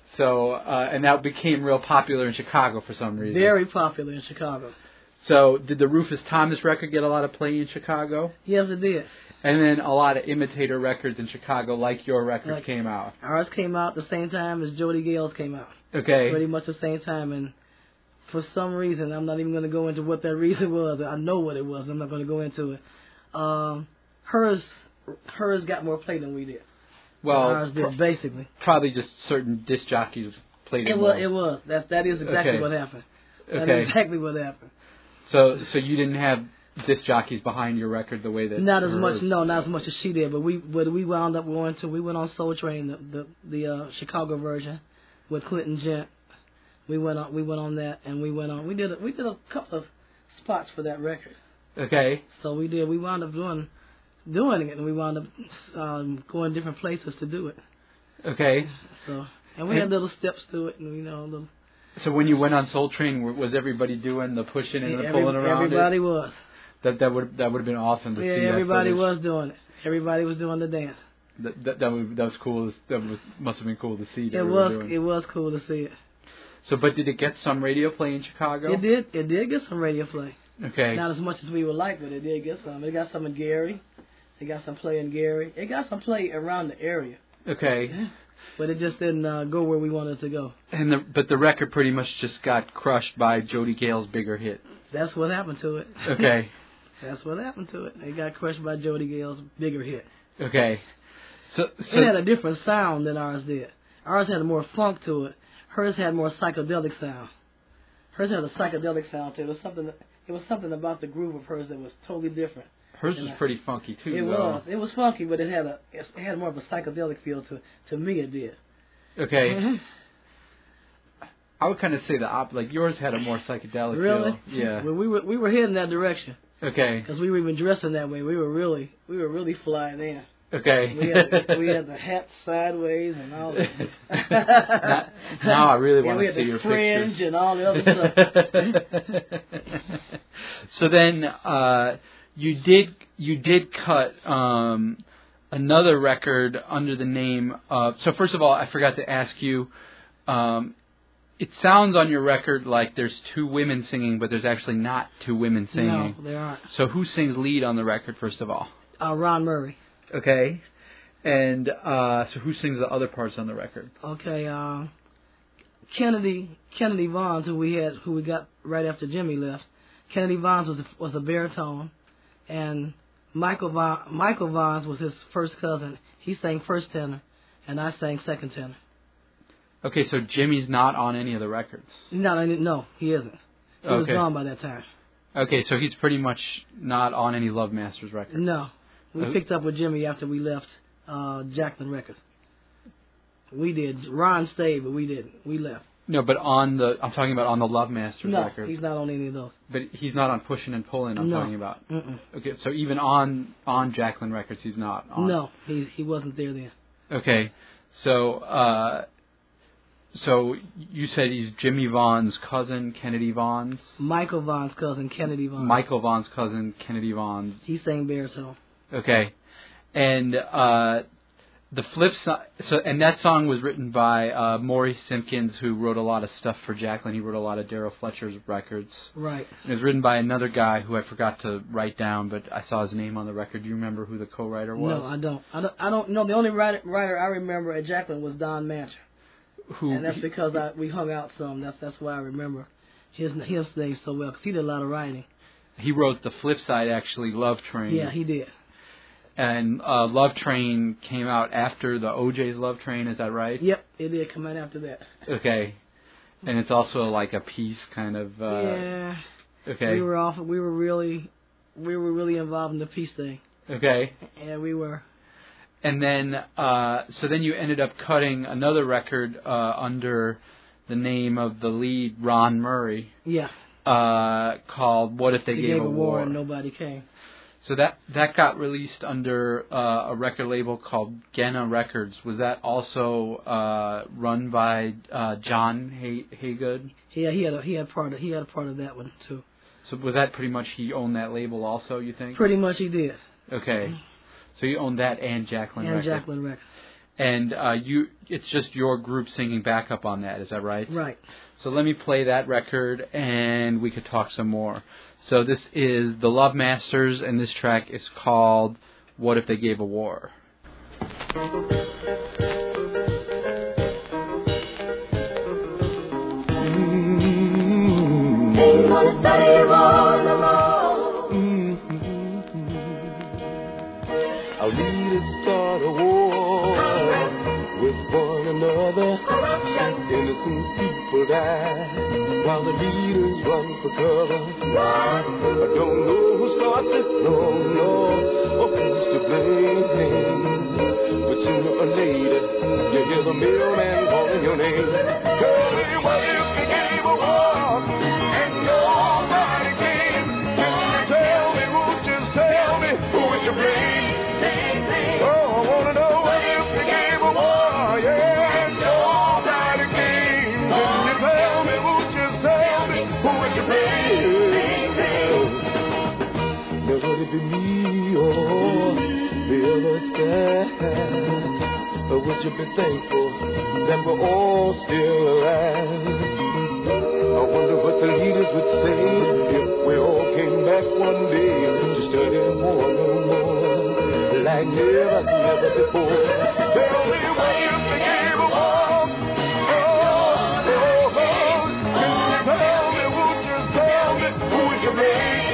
So uh, and that became real popular in Chicago for some reason. Very popular in Chicago. So did the Rufus Thomas record get a lot of play in Chicago? Yes, it did. And then a lot of imitator records in Chicago, like your record, like came out. Ours came out the same time as Jody Gale's came out. Okay. Pretty much the same time, and for some reason, I'm not even going to go into what that reason was. I know what it was. I'm not going to go into it. Um, hers, hers got more play than we did. Well, ours did pro- basically. Probably just certain disc jockeys played it, it more. was. It was. That that is exactly okay. what happened. That okay. is exactly what happened. So, so you didn't have disc jockeys behind your record the way that not as hers. much no not as much as she did, but we but we wound up going to we went on Soul Train, the the, the uh, Chicago version with Clinton Gent. We went on we went on that and we went on we did a, we did a couple of spots for that record. Okay. So we did we wound up doing doing it and we wound up um, going different places to do it. Okay. So and we and, had little steps to it and you know little. So when you went on Soul Train, was everybody doing the pushing and yeah, the every, pulling around everybody it? was. That that would that would have been awesome to yeah, see. Yeah, everybody that was doing it. Everybody was doing the dance. That that, that, was, that was cool. That was must have been cool to see. That it we was were doing. it was cool to see it. So, but did it get some radio play in Chicago? It did. It did get some radio play. Okay. Not as much as we would like, but it did get some. It got some in Gary. It got some play in Gary. It got some play around the area. Okay. But it just didn't uh, go where we wanted it to go. And the but the record pretty much just got crushed by Jody Gale's bigger hit. That's what happened to it. Okay. That's what happened to it. It got crushed by Jody Gale's bigger hit. Okay. So, so it had a different sound than ours did. Ours had more funk to it. Hers had more psychedelic sound. Hers had a psychedelic sound to it. It was something. That, it was something about the groove of hers that was totally different. Hers was pretty funky too. It though. was. It was funky, but it had a. It had more of a psychedelic feel to it. To me, it did. Okay. Mm-hmm. I would kind of say the op. Like yours had a more psychedelic really? feel. Yeah. Well, we were we were heading that direction. Okay. Because we were even dressing that way. We were really we were really flying in. Okay. We had we had the hat sideways and all that. now, now I really want yeah, to see your fringe pictures. and all the other stuff. So then uh, you did you did cut um, another record under the name of. So first of all, I forgot to ask you. Um, it sounds on your record like there's two women singing, but there's actually not two women singing. No, there aren't. So who sings lead on the record, first of all? Uh, Ron Murray. Okay. And uh, so who sings the other parts on the record? Okay. Uh, Kennedy Kennedy Vaughns, who we had, who we got right after Jimmy left. Kennedy Vaughns was a, was a baritone, and Michael Vaughn, Michael Vaughns was his first cousin, He sang first tenor, and I sang second tenor. Okay, so Jimmy's not on any of the records. No, no, he isn't. He okay. was gone by that time. Okay, so he's pretty much not on any Love Masters records. No, we okay. picked up with Jimmy after we left uh, Jacqueline Records. We did. Ron stayed, but we didn't. We left. No, but on the I'm talking about on the Love Masters no, records. No, he's not on any of those. But he's not on Pushing and Pulling. I'm no. talking about. Mm-mm. Okay, so even on on Jacqueline Records, he's not on. No, he he wasn't there then. Okay, so uh, so you said he's Jimmy Vaughn's cousin, Kennedy Vaughn's. Michael Vaughn's cousin, Kennedy Vaughn. Michael Vaughn's cousin, Kennedy Vaughn's. He sang baritone. Okay, and uh, the flip side. So, and that song was written by uh, Maurice Simpkins, who wrote a lot of stuff for Jacqueline. He wrote a lot of Daryl Fletcher's records. Right. And it was written by another guy who I forgot to write down, but I saw his name on the record. Do you remember who the co-writer was? No, I don't. I don't. I don't know. The only writer, writer I remember at Jacqueline was Don Mancher. Who? And that's because I we hung out some. That's that's why I remember his his name so well, because he did a lot of writing. He wrote the flip side, actually, Love Train. Yeah, he did. And uh, Love Train came out after the O J's Love Train, is that right? Yep, it did come out after that. Okay. And it's also like a piece kind of... Uh, yeah. Okay. We were off, we were really, we were really involved in the peace thing. Okay. And we were... And then, uh, so then you ended up cutting another record uh, under the name of the lead, Ron Murray. Yeah. Uh, called What If They, they Gave, gave a a War? War and Nobody Came. So that that got released under uh, a record label called Genna Records. Was that also uh, run by uh, John Hay- Haygood? Yeah, he had a, he had part of he had a part of that one too. So was that pretty much he owned that label also? You think? Pretty much he did. Okay, so you owned that and Jacqueline and Records. And Jacqueline Records. And uh, you, it's just your group singing backup on that. Is that right? Right. So let me play that record, and we could talk some more. So this is the Love Masters, and this track is called What If They Gave a War? Our leaders start a war with one another. Innocent people die while the leaders run for cover. I don't know who starts it, no, no, or who's to blame. But sooner or later, you hear the mailman calling your name. Tell me what if they gave a war and nobody came? Tell me, who just tell me who is to blame? Oh, I want to know what if they gave a war, yeah, and nobody came. Can you tell me, who just tell me who is to blame? Now would it be me or the other side? Or would you be thankful that we're all still alive? I wonder what the leaders would say if we all came back one day to study war no more. Like never, never before. Tell me what if they gave a war? Oh, oh, oh. Can you tell me, who just tell me who is your name?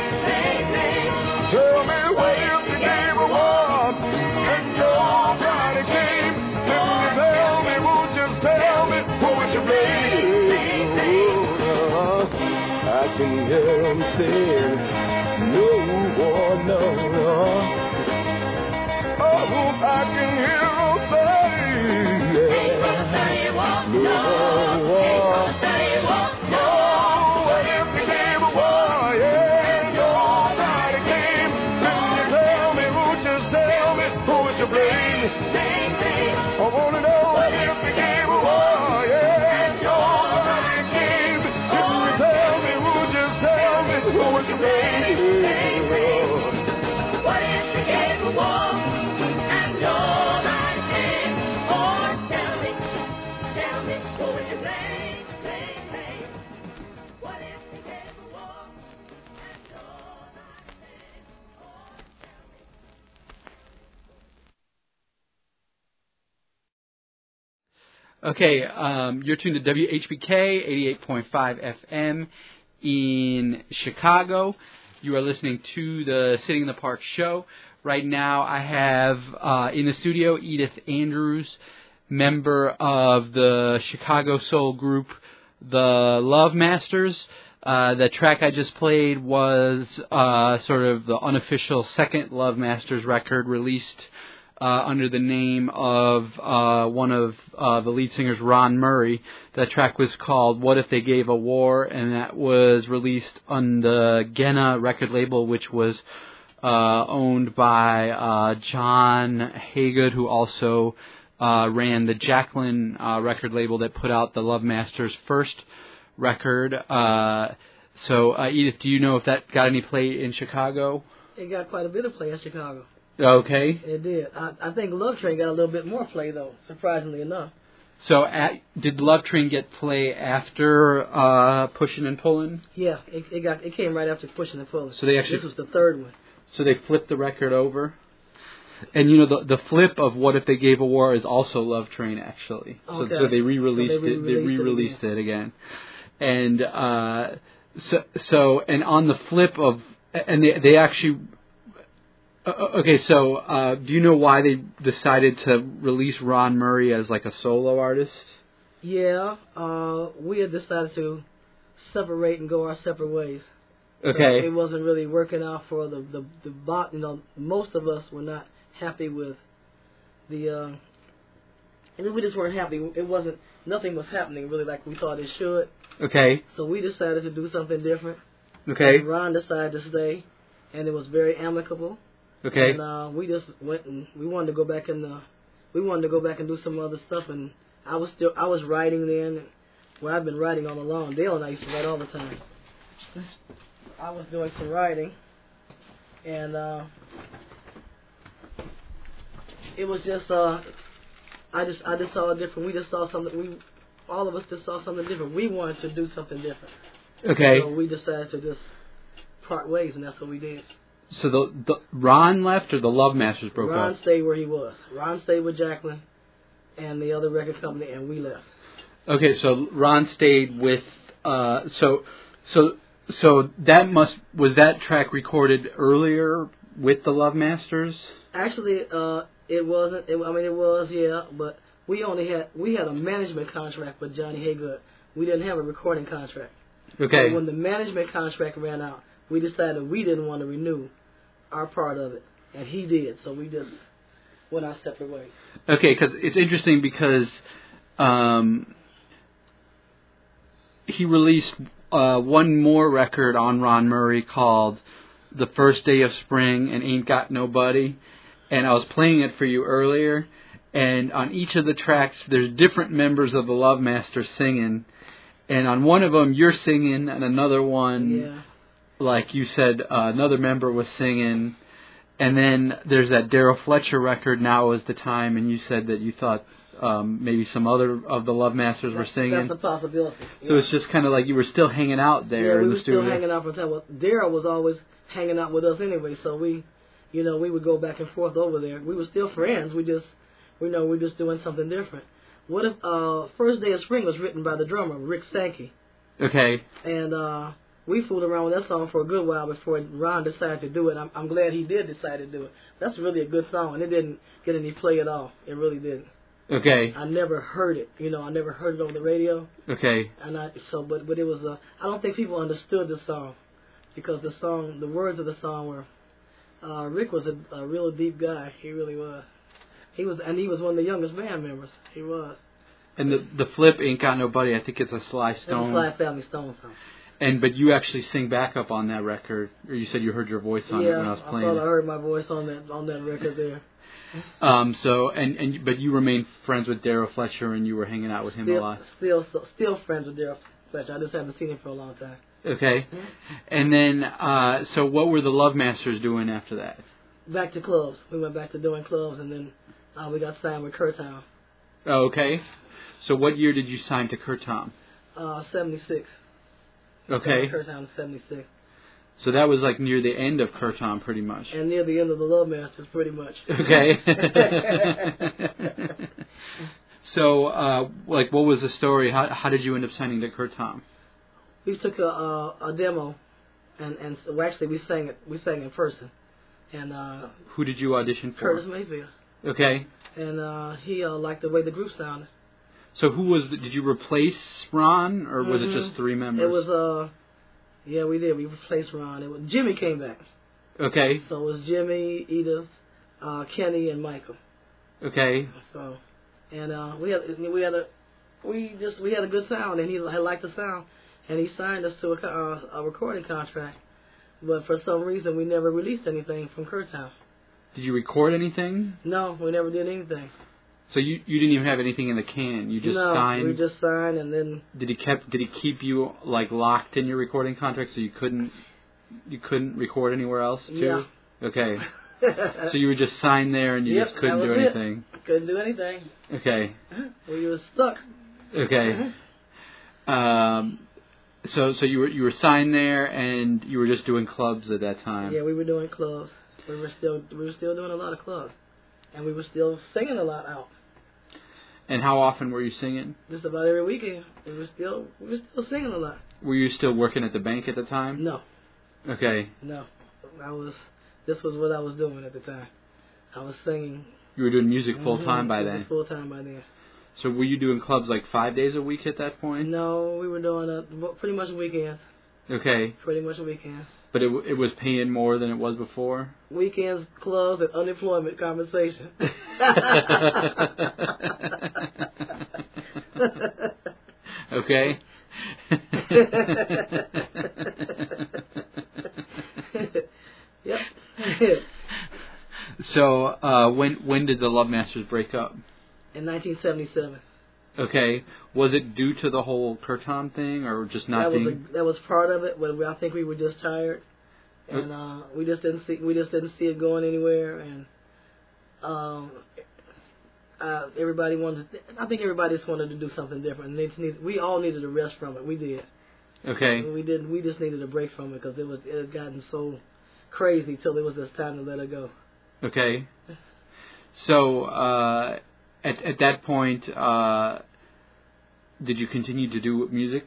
Tell me what if they gave a war and nobody came? Can you tell me, who just tell me who is your name? Oh, I can hear them saying, no war, no war. I can hear them say, yeah. No war, no, what if they gave a war, yeah, nobody came. Can you tell me, who just tell me, who is to blame? I want to know, what if they gave a war, yeah, nobody came. Can you tell me, who just tell me, who is to blame? What if they gave a war? Okay, um, you're tuned to W H B K eighty-eight point five F M in Chicago. You are listening to the Sitting in the Park show. Right now I have uh, in the studio Edith Andrews, member of the Chicago soul group The Love Masters. Uh, the track I just played was uh, sort of the unofficial second Love Masters record released uh, under the name of uh, one of uh, the lead singers, Ron Murray. That track was called What If They Gave a War, and that was released on the Genna record label, which was uh, owned by uh, John Haygood, who also uh, ran the Jacqueline uh, record label that put out the Love Masters' first record. Uh, so, uh, Edith, do you know if that got any play in Chicago? It got quite a bit of play in Chicago. Okay. It did. I, I think Love Train got a little bit more play, though, surprisingly enough. So, at, did Love Train get play after uh, Pushing and Pulling? Yeah, it, it got it came right after Pushing and Pulling. So they actually this was the third one. So they flipped the record over. And, you know, the the flip of What If They Gave a War is also Love Train, actually. Okay. So, so they re-released, so they it. They re-released it it again. again. And uh, so, so, and on the flip of, and they, they actually, uh, okay, so uh, do you know why they decided to release Ron Murray as like a solo artist? Yeah, uh, we had decided to separate and go our separate ways. Okay. So it wasn't really working out for the, the, the bot, you know, most of us were not happy with the, uh, and we just weren't happy. It wasn't, nothing was happening really like we thought it should. Okay. So we decided to do something different. Okay. And Ron decided to stay, and it was very amicable. Okay. And uh, we just went and we wanted to go back and uh, we wanted to go back and do some other stuff. And I was still, I was writing then. Well, I've been writing all along. Dale and I used to write all the time. I was doing some writing, and uh, it was just, uh, I just, I just saw a different. We just saw something. We, all of us just saw something different. We wanted to do something different. Okay. So we decided to just part ways, and that's what we did. So the, the Ron left, or the Love Masters broke Ron up? Ron stayed where he was. Ron stayed with Jacqueline and the other record company, and we left. Okay, so Ron stayed with. Uh, so, so. So that must was that track recorded earlier with the Love Masters? Actually, uh, it wasn't. It, I mean, it was, yeah, but we only had we had a management contract with Johnny Haygood. We didn't have a recording contract. Okay. So when the management contract ran out, we decided we didn't want to renew our part of it, and he did. So we just went our separate ways. Okay, because it's interesting because um, he released. Uh, one more record on Ron Murray called The First Day of Spring and Ain't Got Nobody. And I was playing it for you earlier. And on each of the tracks, there's different members of the Love Masters singing. And on one of them, you're singing, and another one, yeah. like you said, uh, another member was singing. And then there's that Daryl Fletcher record, Now Is the Time, and you said that you thought Um, maybe some other of the Love Masters were singing. That's a possibility. So yeah. It's just kind of like you were still hanging out there yeah, in we the studio. were still hanging out for time. Well, Daryl was always hanging out with us anyway, so we, you know, we would go back and forth over there. We were still friends. We just, we know, we're just doing something different. What if uh, First Day of Spring was written by the drummer Rick Sankey? Okay. And uh, we fooled around with that song for a good while before Ron decided to do it. I'm, I'm glad he did decide to do it. That's really a good song, and it didn't get any play at all. It really didn't. Okay. I never heard it, you know. I never heard it over the radio. Okay. And I so, but but it was a. I don't think people understood the song, because the song, the words of the song were. Uh, Rick was a, a real deep guy. He really was. He was, and he was one of the youngest band members. He was. And the the flip Ain't Got Nobody. I think it's a Sly Stone. It's a Sly Family Stone song. And but you actually sing backup on that record, or you said you heard your voice on yeah, it when I was playing. Yeah, I thought it. I heard my voice on that on that record there. Um. So and and but you remained friends with Daryl Fletcher, and you were hanging out with him still, a lot. Still, still friends with Daryl Fletcher. I just haven't seen him for a long time. Okay. And then, uh, so what were the Love Masters doing after that? Back to clubs. We went back to doing clubs, and then uh, we got signed with Curtown. Oh, okay. So what year did you sign to Curtown? Uh, seventy-six. Okay. Curtown in seventy-six. So that was like near the end of Curtown, pretty much. And near the end of the Love Masters, pretty much. Okay. So, uh, like, what was the story? How how did you end up signing to Curtown? We took a, a a demo, and and so actually we sang it. We sang in person, And uh, who did you audition for? Curtis Mayfield. Okay. And uh, he uh, liked the way the group sounded. So who was? The, did you replace Ron, or was mm-hmm. it just three members? It was uh, yeah, we did. We replaced Ron. It was Jimmy came back. Okay. So it was Jimmy, Edith, uh, Kenny, and Michael. Okay. So, and uh, we had we had a we just we had a good sound, and he liked the sound, and he signed us to a, uh, a recording contract. But for some reason, we never released anything from Kurtown. Did you record anything? No, we never did anything. So you you didn't even have anything in the can. You just no, signed. we just signed, and then. Did he kept? Did he keep you like locked in your recording contract so you couldn't you couldn't record anywhere else too? Yeah. Okay. So you were just signed there and you yep, just couldn't that do was anything. It. Couldn't do anything. Okay. We were stuck. Okay. Um. So so you were you were signed there and you were just doing clubs at that time. Yeah, we were doing clubs. We were still we were still doing a lot of clubs, and we were still singing a lot out. And how often were you singing? Just about every weekend. We were still we were still singing a lot. Were you still working at the bank at the time? No. Okay. No, I was. This was what I was doing at the time. I was singing. You were doing music full time mm-hmm. by then. Full time by then. So were you doing clubs like five days a week at that point? No, we were doing a, pretty much weekends. Okay. Pretty much weekends. But it it was paying more than it was before? Weekends, clubs, and unemployment compensation. Okay. Yep. So uh, when when did the Love Masters break up? In nineteen seventy-seven. Okay. Was it due to the whole Kurtom thing, or just not that being? Was a, that was part of it, but I think we were just tired, and uh, we just didn't see we just didn't see it going anywhere, and um, uh, everybody wanted. To, I think everybody just wanted to do something different. And they just need, we all needed a rest from it. We did. Okay. We did. We just needed a break from it because it was it had gotten so crazy till it was just time to let it go. Okay. So uh, at at that point, uh, did you continue to do music?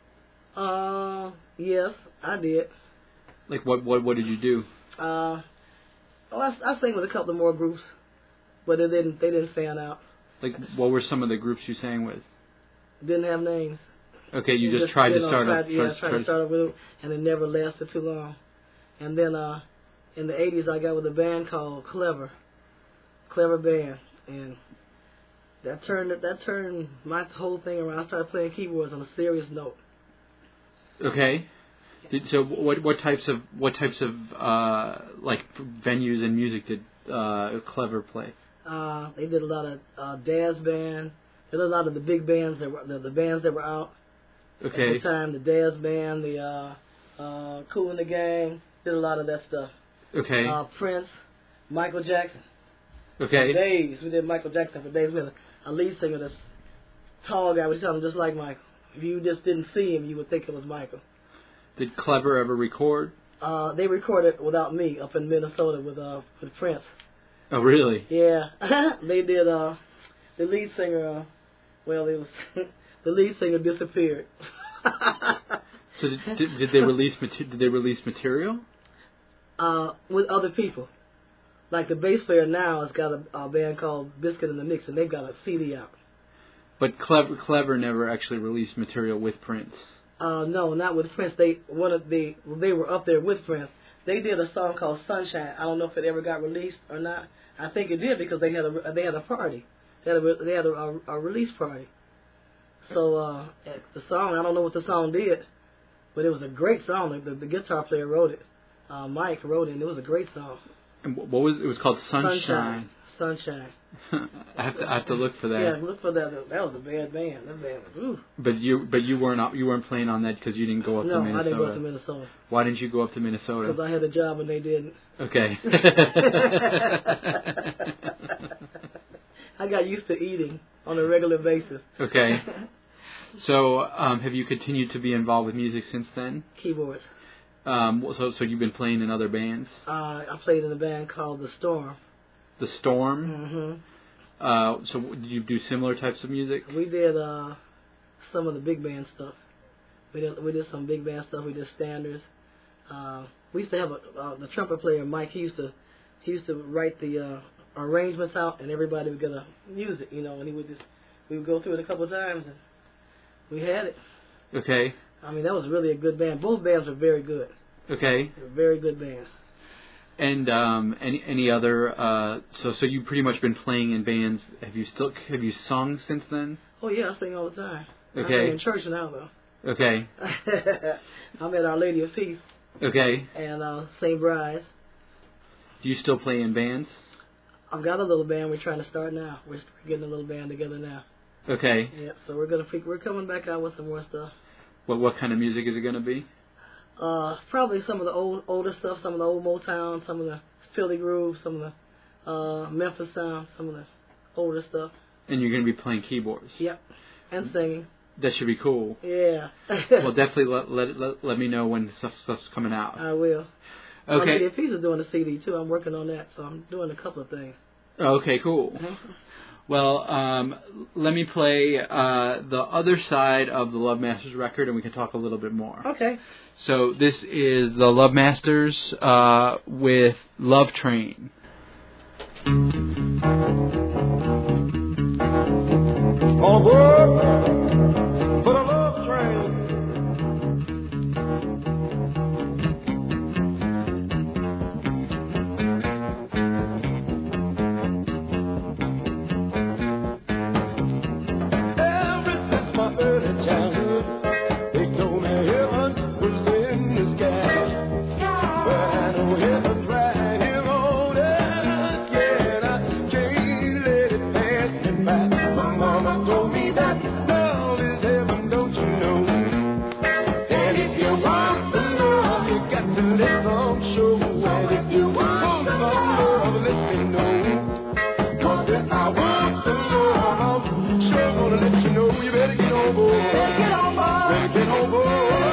Uh, yes, I did. Like what what what did you do? Uh, oh, I, I sang with a couple of more groups, but it didn't. They didn't fan out. Like what were some of the groups you sang with? Didn't have names. Okay, you just, just tried you to know, start tried, up. Yeah, first, tried first. to start up with it, and it never lasted too long. And then uh, in the eighties, I got with a band called Clever, Clever Band, and that turned that turned my whole thing around. I started playing keyboards on a serious note. Okay. Did, so what what types of what types of uh, like venues and music did uh, Clever play? Uh, they did a lot of uh, jazz band. They did a lot of the big bands that were the, the bands that were out. Okay. At the time, the Daz Band, the uh, uh, Kool and the Gang, did a lot of that stuff. Okay. Uh, Prince, Michael Jackson. Okay. For days, we did Michael Jackson for days. We had a, a lead singer, this tall guy, we sounded just like Michael. If you just didn't see him, you would think it was Michael. Did Clever ever record? Uh, they recorded without me up in Minnesota with uh, with Prince. Oh, really? Yeah, they did. Uh, the lead singer, uh, well, it was the lead singer disappeared. So did, did, did they release mate- did they release material? Uh, with other people. Like the bass player now has got a, a band called Biscuit and the Mix, and they've got a C D out. But Clever Clever never actually released material with Prince. Uh, no, not with Prince. They one of the they were up there with Prince. They did a song called Sunshine. I don't know if it ever got released or not. I think it did because they had a they had a party. They had a they had a, a, a release party. So uh, the song, I don't know what the song did, but it was a great song. The, the guitar player wrote it. Uh, Mike wrote it, and it was a great song. And what was it? Was called Sunshine. Sunshine. I have to I have to look for that. Yeah, look for that. That was a bad band. That band was ooh. But you but you weren't you weren't playing on that because you didn't go up no, to Minnesota. I didn't go up to Minnesota. Why didn't you go up to Minnesota? Because I had a job and they didn't. Okay. I got used to eating on a regular basis. Okay. So, um, have you continued to be involved with music since then? Keyboards. Um, so, so you've been playing in other bands? Uh, I played in a band called The Storm. The Storm? Mm-hmm. Uh, so, did you do similar types of music? We did uh, some of the big band stuff. We did we did some big band stuff. We did standards. Uh, we used to have a uh, the trumpet player Mike. He used to he used to write the uh, arrangements out, and everybody would get a music, you know, and he would just we would go through it a couple of times, and we had it. Okay. I mean, that was really a good band. Both bands were very good. Okay. They were very good bands. And um, any any other? Uh, so so you've pretty much been playing in bands. Have you still have you sung since then? Oh yeah, I sing all the time. Okay. I sing in church now though. Okay. I'm at Our Lady of Peace. Okay. And uh, Saint Bride's. Do you still play in bands? I've got a little band we're trying to start now. We're getting a little band together now. Okay. Yeah, so we're gonna we're coming back out with some more stuff. What what kind of music is it gonna be? Uh, probably some of the old older stuff, some of the old Motown, some of the Philly grooves, some of the uh, Memphis sound, some of the older stuff. And you're gonna be playing keyboards. Yep, and singing. That should be cool. Yeah. Well, definitely let, let let let me know when stuff stuff's coming out. I will. Okay. Our Lady of Peace is doing a C D too. I'm working on that, so I'm doing a couple of things. Okay, cool. Well, um, let me play uh, the other side of the Love Masters record, and we can talk a little bit more. Okay. So this is the Love Masters uh, with Love Train. On board for the love train. Ever since my early childhood, they told me heaven was in the sky. But I know heaven's right here on earth. Yeah, I can't let it pass me by. My mama told me that love is heaven, don't you know? And if you want some love, you got to let some show. And if you want some love, let me know. 'Cause if I want some love, I'm sure gonna let you know. You better get on board. Better get on board. Better get on board.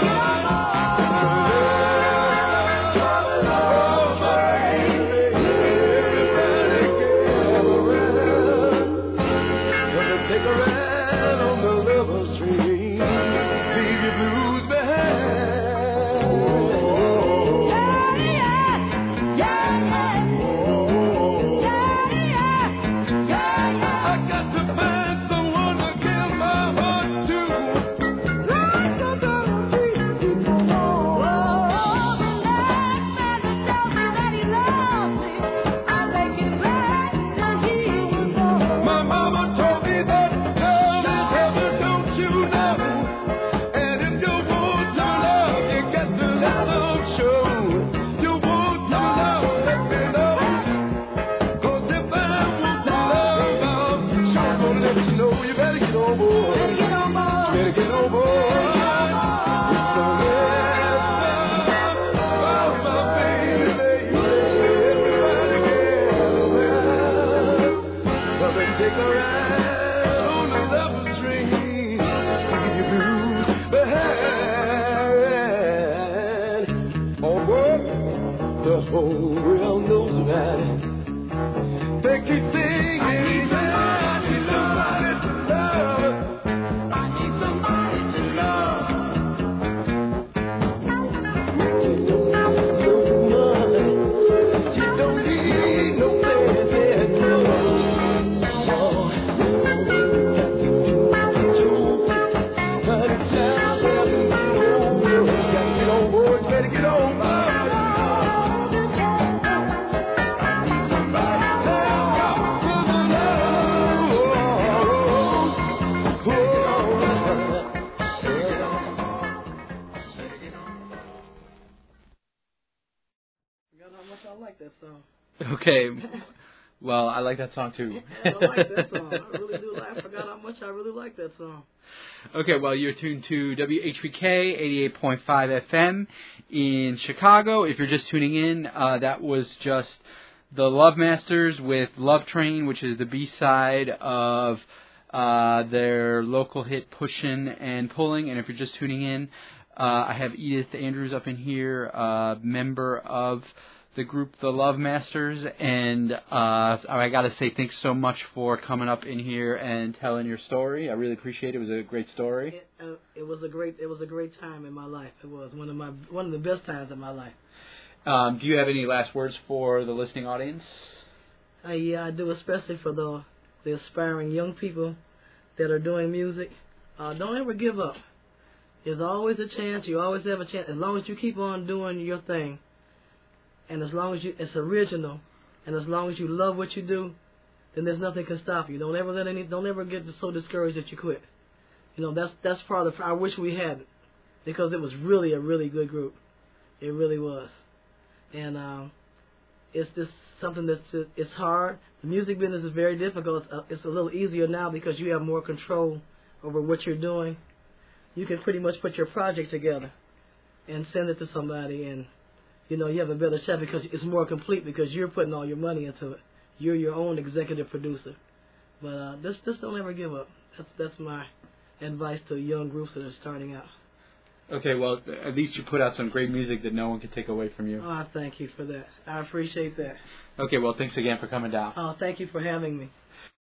Take a ride on the lover's train, leave your blues behind. Oh, yeah, yeah, yeah, oh, yeah, yeah, yeah. I got to find someone to give my heart to. Like a dog, keep on. Oh, the last man that tells me that he loves me, I make it right till he was gone. My mama told me that. The whole world knows about it. They keep singing. I need somebody to love. I need somebody to love. You don't need no money. You don't need no fancy clothes. Oh, got to do what you do. But it's time for you to know. Got to get on board. You better get on board. Okay. Well, I like that song too. I like that song. I really do. I forgot how much I really like that song. Okay, well, you're tuned to W H P K eighty-eight point five F M in Chicago. If you're just tuning in, uh, that was just the Love Masters with Love Train, which is the B-side of uh, their local hit Pushin' and Pulling. And if you're just tuning in, uh, I have Edith Andrews up in here, uh, member of the group The Love Masters, and uh, I got to say thanks so much for coming up in here and telling your story. I really appreciate it. It was a great story. It, uh, it was a great it was a great time in my life. It was one of my one of the best times in my life. Um, do you have any last words for the listening audience? Uh, yeah, I do, especially for the the aspiring young people that are doing music. Uh, don't ever give up. There's always a chance. You always have a chance. As long as you keep on doing your thing, and as long as you it's original, and as long as you love what you do, then there's nothing can stop you. Don't ever let any. Don't ever get so discouraged that you quit. You know, that's that's part of. I wish we hadn't, because it was really a really good group. It really was, and um, it's just something that's it's hard. The music business is very difficult. It's a little easier now because you have more control over what you're doing. You can pretty much put your project together and send it to somebody, and you know you have a better shot because it's more complete because you're putting all your money into it. You're your own executive producer. But uh, just just don't ever give up. That's that's my advice to young groups that are starting out. Okay, well, at least you put out some great music that no one can take away from you. Oh, I thank you for that. I appreciate that. Okay, well, thanks again for coming down. Oh, thank you for having me.